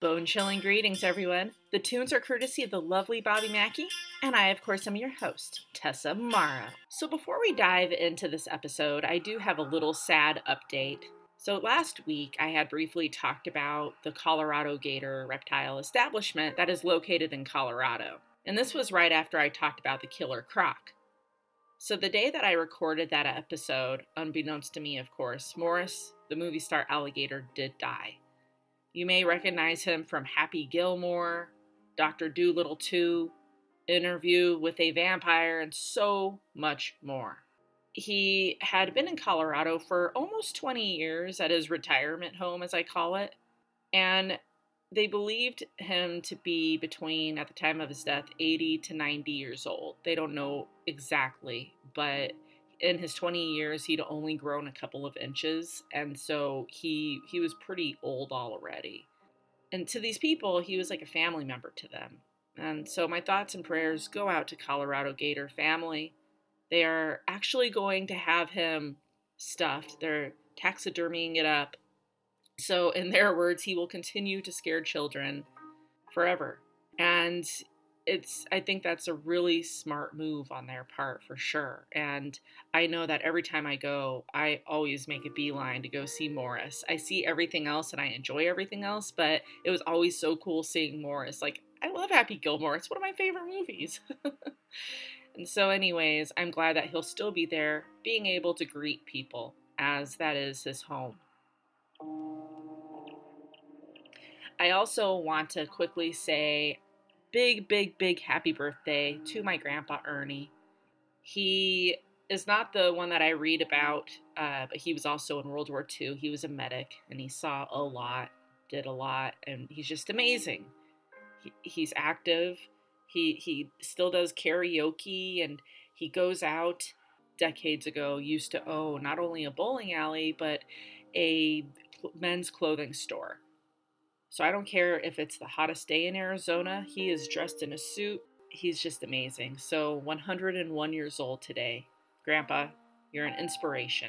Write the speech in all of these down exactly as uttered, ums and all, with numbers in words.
Bone-chilling greetings, everyone. The tunes are courtesy of the lovely Bobby Mackey, and I, of course, am your host, Tessa Mara. So before we dive into this episode, I do have a little sad update. So last week, I had briefly talked about the Colorado Gator reptile establishment that is located in Colorado. And this was right after I talked about the killer croc. So the day that I recorded that episode, unbeknownst to me, of course, Morris, the movie star alligator, did die. You may recognize him from Happy Gilmore, Doctor Dolittle two, Interview with a Vampire, and so much more. He had been in Colorado for almost twenty years at his retirement home, as I call it, and they believed him to be between, at the time of his death, eighty to ninety years old. They don't know exactly, but in his twenty years, he'd only grown a couple of inches, and so he he was pretty old already. And to these people, he was like a family member to them. And so my thoughts and prayers go out to Colorado Gator family. They are actually going to have him stuffed. They're taxidermying it up. So in their words, he will continue to scare children forever. And it's, I think that's a really smart move on their part for sure. And I know that every time I go, I always make a beeline to go see Morris. I see everything else and I enjoy everything else, but it was always so cool seeing Morris. Like, I love Happy Gilmore. It's one of my favorite movies. And so anyways, I'm glad that he'll still be there, being able to greet people, as that is his home. I also want to quickly say big, big, big happy birthday to my grandpa Ernie. He is not the one that I read about, uh, but he was also in World War Two. He was a medic, and he saw a lot, did a lot, and he's just amazing. He, he's active. He he still does karaoke, and he goes out. Decades ago, used to own not only a bowling alley, but a men's clothing store. So I don't care if it's the hottest day in Arizona, he is dressed in a suit. He's just amazing. So one hundred one years old today. Grandpa, you're an inspiration.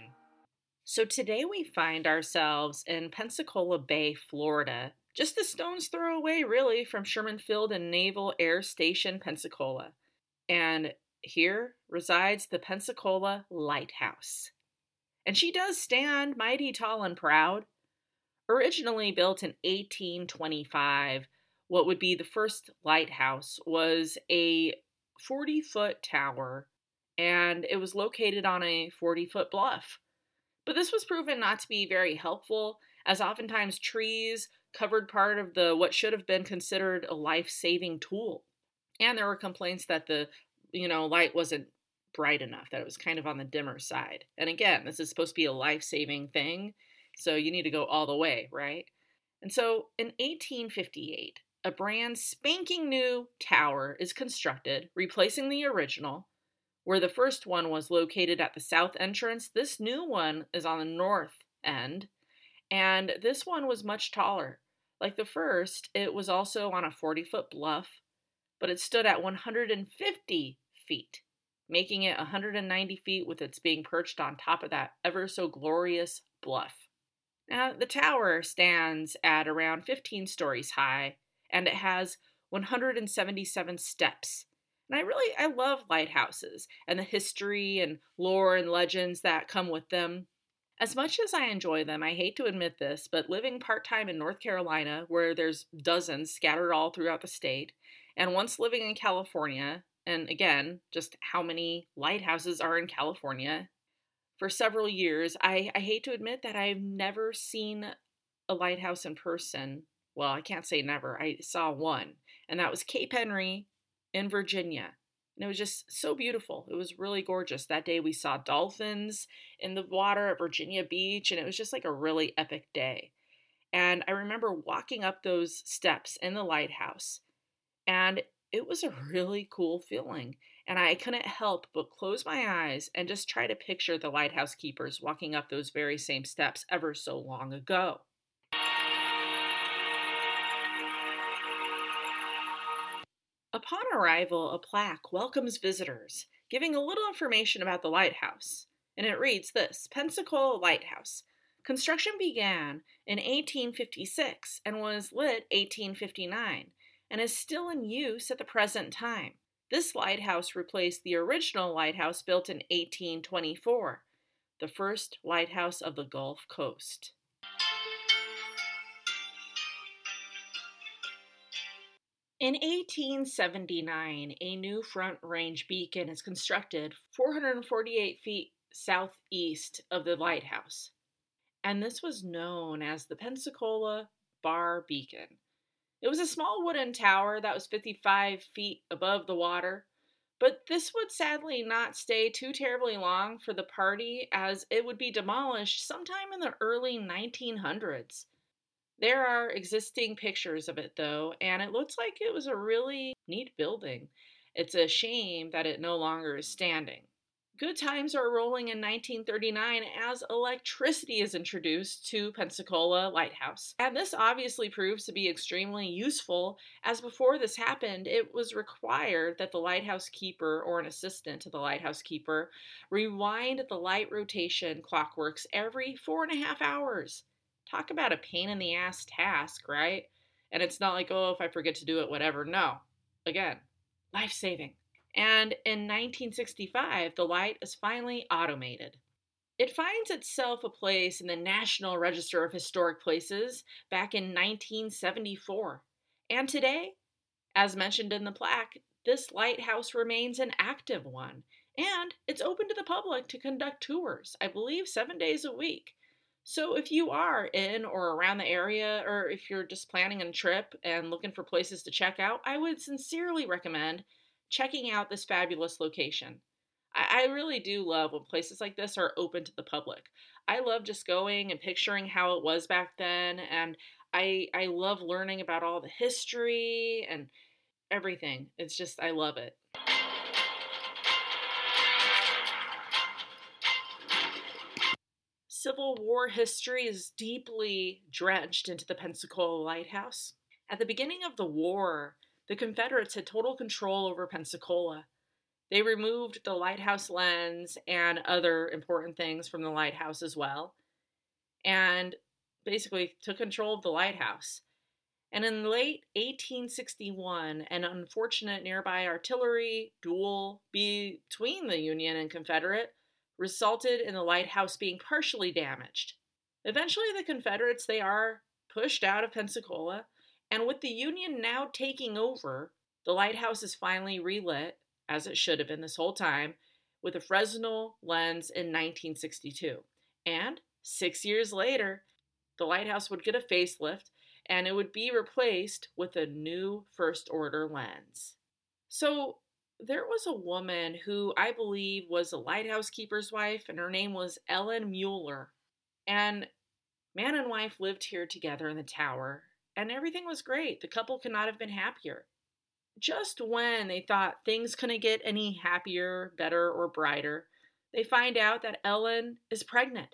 So today we find ourselves in Pensacola Bay, Florida, just a stone's throw away really from Sherman Field and Naval Air Station, Pensacola. And here resides the Pensacola Lighthouse. And she does stand mighty tall and proud. Originally built in eighteen twenty-five, what would be the first lighthouse was a forty-foot tower, and it was located on a forty-foot bluff. But this was proven not to be very helpful, as oftentimes trees covered part of the what should have been considered a life-saving tool. And there were complaints that the, you know, light wasn't bright enough, that it was kind of on the dimmer side. And again, this is supposed to be a life-saving thing. So you need to go all the way, right? And so in eighteen fifty-eight, a brand spanking new tower is constructed, replacing the original. Where the first one was located at the south entrance, this new one is on the north end. And this one was much taller. Like the first, it was also on a forty-foot bluff, but it stood at one hundred fifty feet, making it one hundred ninety feet with its being perched on top of that ever so glorious bluff. Now, the tower stands at around fifteen stories high, and it has one hundred seventy-seven steps. And I really, I love lighthouses and the history and lore and legends that come with them. As much as I enjoy them, I hate to admit this, but living part-time in North Carolina, where there's dozens scattered all throughout the state, and once living in California, and again, just how many lighthouses are in California, for several years, I, I hate to admit that I've never seen a lighthouse in person. Well, I can't say never. I saw one, and that was Cape Henry in Virginia. And it was just so beautiful. It was really gorgeous. That day we saw dolphins in the water at Virginia Beach, and it was just like a really epic day. And I remember walking up those steps in the lighthouse, and it was a really cool feeling. And I couldn't help but close my eyes and just try to picture the lighthouse keepers walking up those very same steps ever so long ago. Upon arrival, a plaque welcomes visitors, giving a little information about the lighthouse. And it reads this: Pensacola Lighthouse, Construction began in eighteen fifty-six and was lit eighteen fifty-nine and is still in use at the present time. This lighthouse replaced the original lighthouse built in eighteen twenty-four, the first lighthouse of the Gulf Coast. In eighteen seventy-nine, a new Front Range beacon is constructed four hundred forty-eight feet southeast of the lighthouse, and this was known as the Pensacola Bar Beacon. It was a small wooden tower that was fifty-five feet above the water, but this would sadly not stay too terribly long for the party, as it would be demolished sometime in the early nineteen hundreds. There are existing pictures of it, though, and it looks like it was a really neat building. It's a shame that it no longer is standing. Good times are rolling in nineteen thirty-nine as electricity is introduced to Pensacola Lighthouse. And this obviously proves to be extremely useful, as before this happened, it was required that the lighthouse keeper or an assistant to the lighthouse keeper rewind the light rotation clockworks every four and a half hours. Talk about a pain in the ass task, right? And it's not like, oh, if I forget to do it, whatever. No. Again, life-saving. And in nineteen sixty-five, the light is finally automated. It finds itself a place in the National Register of Historic Places back in nineteen seventy-four. And today, as mentioned in the plaque, this lighthouse remains an active one. And it's open to the public to conduct tours, I believe seven days a week. So if you are in or around the area, or if you're just planning a trip and looking for places to check out, I would sincerely recommend checking out this fabulous location. I, I really do love when places like this are open to the public. I love just going and picturing how it was back then, and I I love learning about all the history and everything. It's just, I love it. Civil War history is deeply drenched into the Pensacola Lighthouse. At the beginning of the war, the Confederates had total control over Pensacola. They removed the lighthouse lens and other important things from the lighthouse as well, and basically took control of the lighthouse. And in late eighteen sixty-one, an unfortunate nearby artillery duel between the Union and Confederate resulted in the lighthouse being partially damaged. Eventually, the Confederates, they are pushed out of Pensacola, and with the Union now taking over, the lighthouse is finally relit, as it should have been this whole time, with a Fresnel lens in nineteen sixty-two. And six years later, the lighthouse would get a facelift, and it would be replaced with a new First Order lens. So, there was a woman who I believe was a lighthouse keeper's wife, and her name was Ellen Mueller. And man and wife lived here together in the tower, and everything was great. The couple could not have been happier. Just when they thought things couldn't get any happier, better, or brighter, they find out that Ellen is pregnant.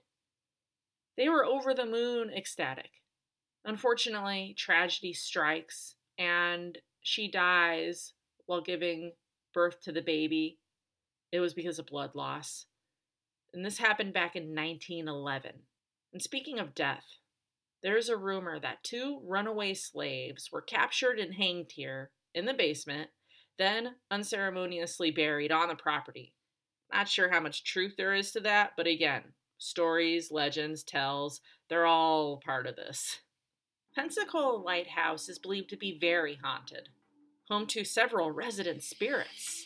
They were over the moon ecstatic. Unfortunately, tragedy strikes, and she dies while giving birth to the baby. It was because of blood loss. And this happened back in nineteen eleven. And speaking of death, there's a rumor that two runaway slaves were captured and hanged here in the basement, then unceremoniously buried on the property. Not sure how much truth there is to that, but again, stories, legends, tells, they're all part of this. Pensacola Lighthouse is believed to be very haunted, home to several resident spirits.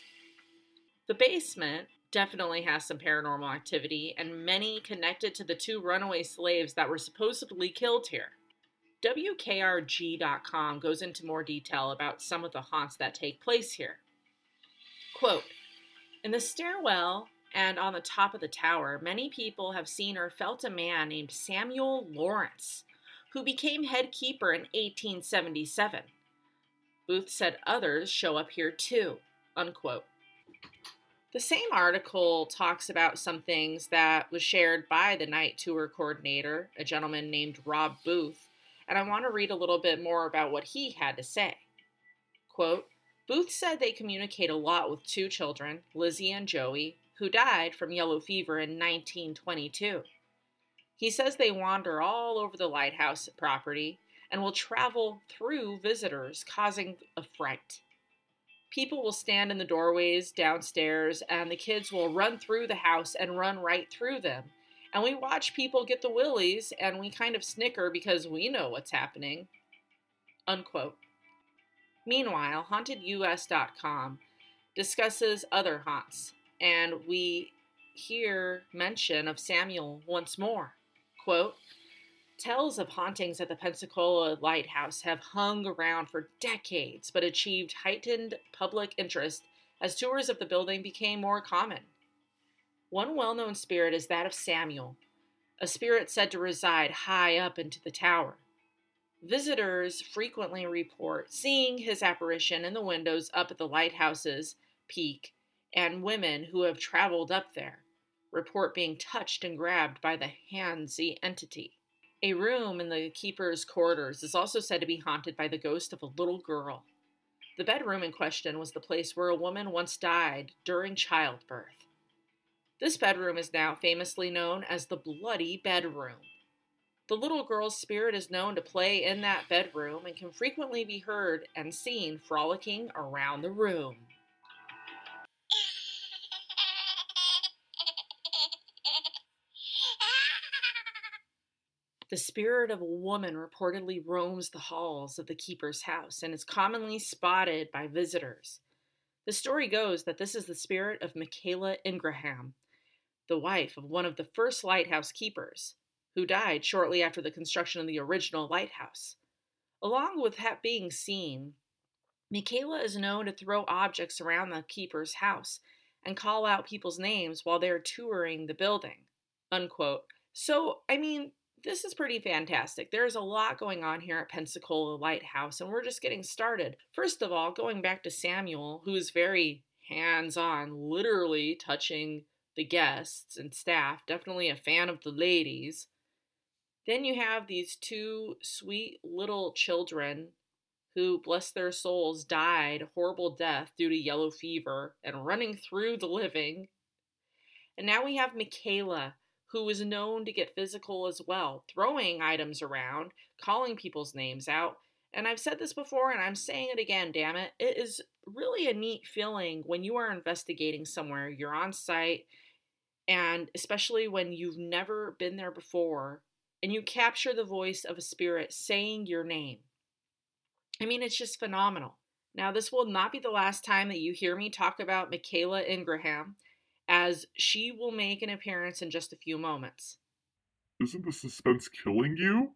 The basement definitely has some paranormal activity, and many connected to the two runaway slaves that were supposedly killed here. W K R G dot com goes into more detail about some of the haunts that take place here. Quote, "In the stairwell and on the top of the tower, many people have seen or felt a man named Samuel Lawrence, who became head keeper in eighteen seventy-seven. Booth said others show up here too," unquote. The same article talks about some things that was shared by the night tour coordinator, a gentleman named Rob Booth, and I want to read a little bit more about what he had to say. Quote, "Booth said they communicate a lot with two children, Lizzie and Joey, who died from yellow fever in nineteen twenty-two. He says they wander all over the lighthouse property and will travel through visitors, causing a fright. People will stand in the doorways downstairs, and the kids will run through the house and run right through them. And we watch people get the willies, and we kind of snicker because we know what's happening. Unquote. Meanwhile, haunted U S dot com discusses other haunts, and we hear mention of Samuel once more. Quote, tales of hauntings at the Pensacola Lighthouse have hung around for decades, but achieved heightened public interest as tours of the building became more common. One well-known spirit is that of Samuel, a spirit said to reside high up into the tower. Visitors frequently report seeing his apparition in the windows up at the lighthouse's peak, and women who have traveled up there report being touched and grabbed by the handsy entity. A room in the keeper's quarters is also said to be haunted by the ghost of a little girl. The bedroom in question was the place where a woman once died during childbirth. This bedroom is now famously known as the Bloody Bedroom. The little girl's spirit is known to play in that bedroom and can frequently be heard and seen frolicking around the room. The spirit of a woman reportedly roams the halls of the keeper's house and is commonly spotted by visitors. The story goes that this is the spirit of Michaela Ingraham, the wife of one of the first lighthouse keepers, who died shortly after the construction of the original lighthouse. Along with that being seen, Michaela is known to throw objects around the keeper's house and call out people's names while they're touring the building. Unquote. So, I mean, this is pretty fantastic. There's a lot going on here at Pensacola Lighthouse, and we're just getting started. First of all, going back to Samuel, who's very hands-on, literally touching the guests and staff, definitely a fan of the ladies. Then you have these two sweet little children who, bless their souls, died a horrible death due to yellow fever and running through the living. And now we have Michaela, who is known to get physical as well, throwing items around, calling people's names out. And I've said this before, and I'm saying it again, damn it. It is really a neat feeling when you are investigating somewhere, you're on site, and especially when you've never been there before, and you capture the voice of a spirit saying your name. I mean, it's just phenomenal. Now, this will not be the last time that you hear me talk about Michaela Ingraham, as she will make an appearance in just a few moments. Isn't the suspense killing you?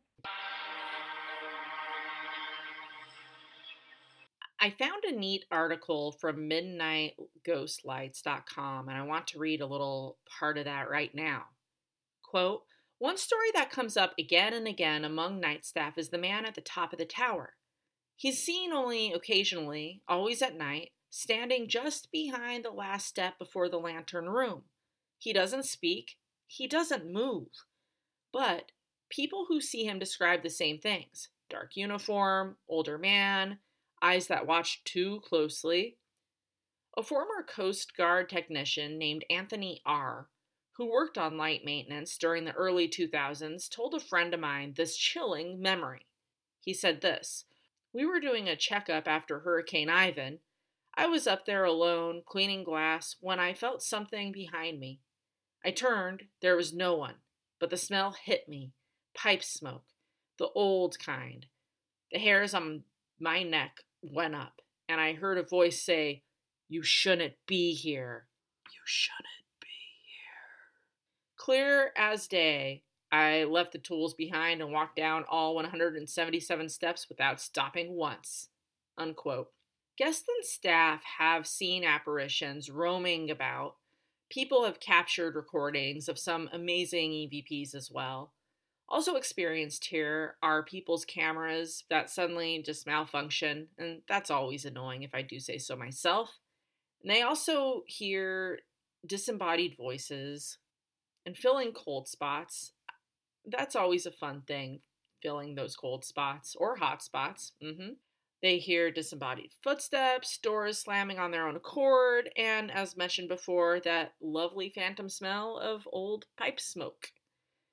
I found a neat article from midnight ghost lights dot com, and I want to read a little part of that right now. Quote, one story that comes up again and again among night staff is the man at the top of the tower. He's seen only occasionally, always at night, standing just behind the last step before the lantern room. He doesn't speak, he doesn't move. But people who see him describe the same things. Dark uniform, older man, eyes that watch too closely. A former Coast Guard technician named Anthony R., who worked on light maintenance during the early two thousands, told a friend of mine this chilling memory. He said this, we were doing a checkup after Hurricane Ivan. I was up there alone, cleaning glass, when I felt something behind me. I turned, there was no one, but the smell hit me. Pipe smoke, the old kind. The hairs on my neck went up, and I heard a voice say, you shouldn't be here. You shouldn't be here. Clear as day, I left the tools behind and walked down all one hundred seventy-seven steps without stopping once. Unquote. Guests and staff have seen apparitions roaming about. People have captured recordings of some amazing E V Ps as well. Also experienced here are people's cameras that suddenly just malfunction, and that's always annoying if I do say so myself. And they also hear disembodied voices and filling cold spots. That's always a fun thing, filling those cold spots or hot spots. Mm-hmm. They hear disembodied footsteps, doors slamming on their own accord, and as mentioned before, that lovely phantom smell of old pipe smoke.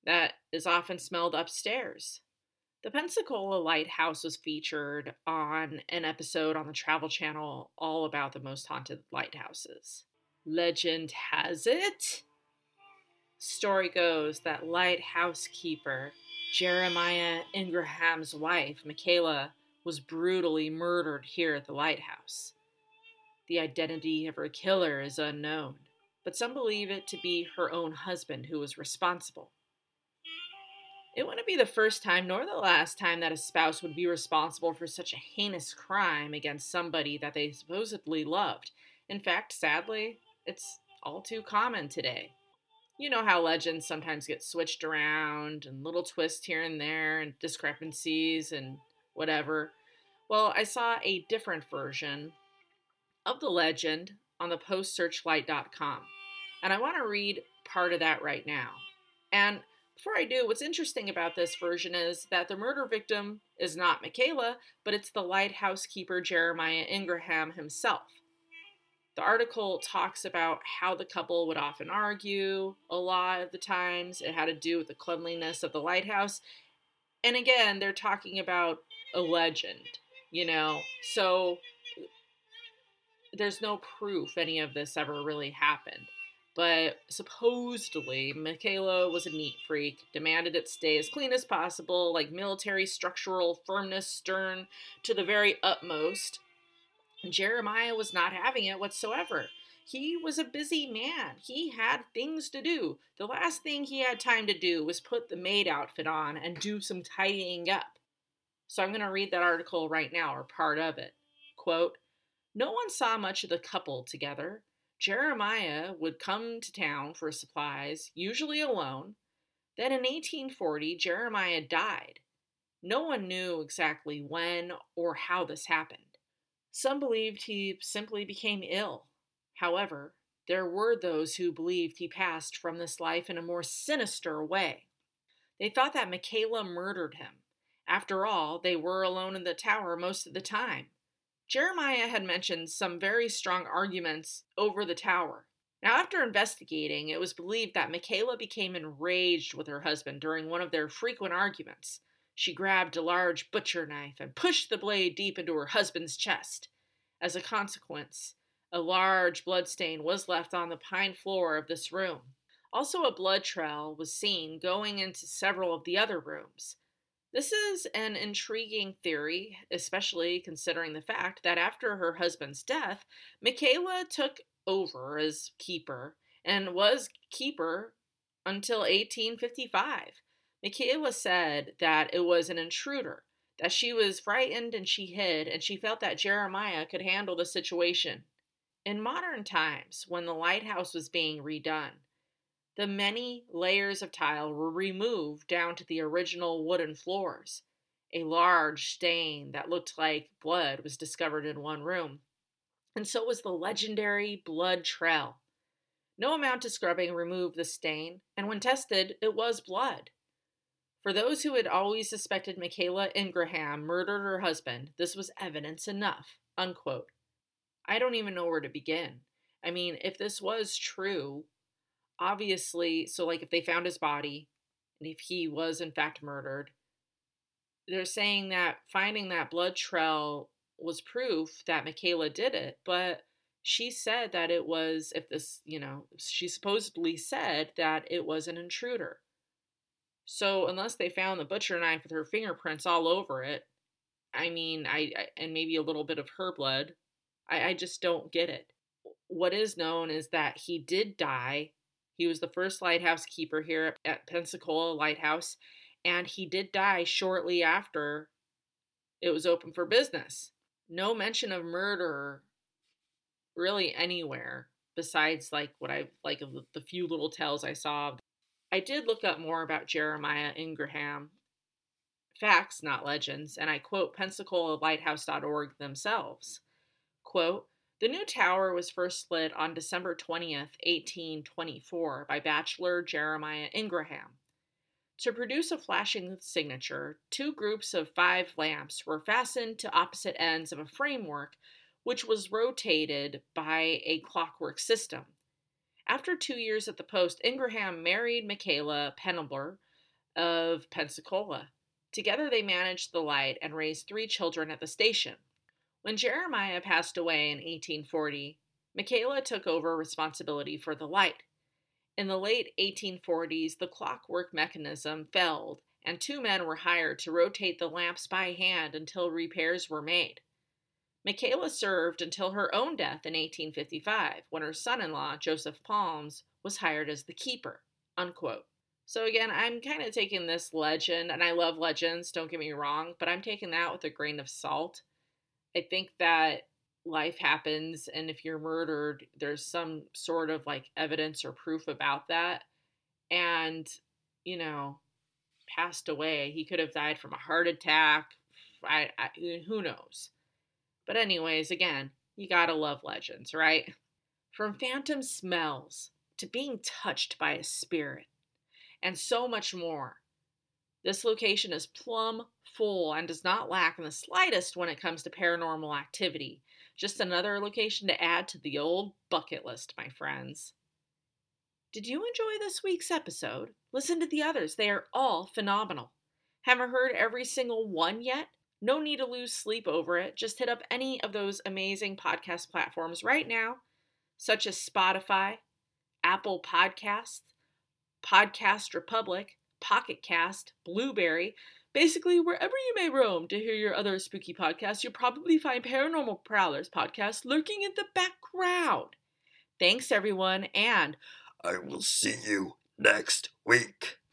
that is often smelled upstairs. The Pensacola Lighthouse was featured on an episode on the Travel Channel all about the most haunted lighthouses. Legend has it, story goes that lighthouse keeper Jeremiah Ingraham's wife, Michaela, was brutally murdered here at the lighthouse. The identity of her killer is unknown, but some believe it to be her own husband who was responsible. It wouldn't be the first time nor the last time that a spouse would be responsible for such a heinous crime against somebody that they supposedly loved. In fact, sadly, it's all too common today. You know how legends sometimes get switched around and little twists here and there and discrepancies and whatever. Well, I saw a different version of the legend on the post searchlight dot com, and I want to read part of that right now. And before I do, what's interesting about this version is that the murder victim is not Michaela, but it's the lighthouse keeper Jeremiah Ingraham himself. The article talks about how the couple would often argue a lot of the times. It had to do with the cleanliness of the lighthouse. And again, they're talking about a legend, you know, so there's no proof any of this ever really happened. But supposedly, Michaela was a neat freak, demanded it stay as clean as possible, like military structural firmness, stern to the very utmost. Jeremiah was not having it whatsoever. He was a busy man. He had things to do. The last thing he had time to do was put the maid outfit on and do some tidying up. So I'm going to read that article right now, or part of it. Quote, "No one saw much of the couple together. Jeremiah would come to town for supplies, usually alone. Then in eighteen forty, Jeremiah died. No one knew exactly when or how this happened. Some believed he simply became ill. However, there were those who believed he passed from this life in a more sinister way. They thought that Michaela murdered him. After all, they were alone in the tower most of the time. Jeremiah had mentioned some very strong arguments over the tower. Now, after investigating, it was believed that Michaela became enraged with her husband during one of their frequent arguments. She grabbed a large butcher knife and pushed the blade deep into her husband's chest. As a consequence, a large bloodstain was left on the pine floor of this room. Also, a blood trail was seen going into several of the other rooms. This is an intriguing theory, especially considering the fact that after her husband's death, Michaela took over as keeper and was keeper until eighteen fifty-five. Michaela said that it was an intruder, that she was frightened and she hid, and she felt that Jeremiah could handle the situation. In modern times, when the lighthouse was being redone, the many layers of tile were removed down to the original wooden floors. A large stain that looked like blood was discovered in one room, and so was the legendary blood trail. No amount of scrubbing removed the stain, and when tested, it was blood. For those who had always suspected Michaela Ingraham murdered her husband, this was evidence enough." Unquote. I don't even know where to begin. I mean, if this was true, obviously, so like if they found his body, and if he was in fact murdered, they're saying that finding that blood trail was proof that Michaela did it, but she said that it was, if this, you know, she supposedly said that it was an intruder. So unless they found the butcher knife with her fingerprints all over it, I mean, I, I and maybe a little bit of her blood, I, I just don't get it. What is known is that he did die. He was the first lighthouse keeper here at Pensacola Lighthouse, and he did die shortly after it was open for business. No mention of murder really anywhere besides like what I like of the few little tales I saw. I did look up more about Jeremiah Ingraham. Facts, not legends, and I quote Pensacola Lighthouse dot org themselves. Quote, "The new tower was first lit on December twentieth, eighteen twenty-four by bachelor Jeremiah Ingraham. To produce a flashing signature, two groups of five lamps were fastened to opposite ends of a framework which was rotated by a clockwork system. After two years at the post, Ingraham married Michaela Penobler, of Pensacola. Together they managed the light and raised three children at the station. When Jeremiah passed away in eighteen forty, Michaela took over responsibility for the light. In the late eighteen forties, the clockwork mechanism failed, and two men were hired to rotate the lamps by hand until repairs were made. Michaela served until her own death in eighteen fifty-five, when her son-in-law, Joseph Palms, was hired as the keeper, unquote. So again, I'm kind of taking this legend, and I love legends, don't get me wrong, but I'm taking that with a grain of salt. I think that life happens, and if you're murdered, there's some sort of like evidence or proof about that. And, you know, passed away. He could have died from a heart attack. I, I, who knows? But anyways, again, you gotta love legends, right? From phantom smells to being touched by a spirit, and so much more. This location is plumb full and does not lack in the slightest when it comes to paranormal activity. Just another location to add to the old bucket list, my friends. Did you enjoy this week's episode? Listen to the others. They are all phenomenal. Haven't heard every single one yet? No need to lose sleep over it. Just hit up any of those amazing podcast platforms right now, such as Spotify, Apple Podcasts, Podcast Republic, Pocket Cast, Blueberry. Basically, wherever you may roam to hear your other spooky podcasts, you'll probably find Paranormal Prowlers podcast lurking in the background. Thanks, everyone, and I will see you next week.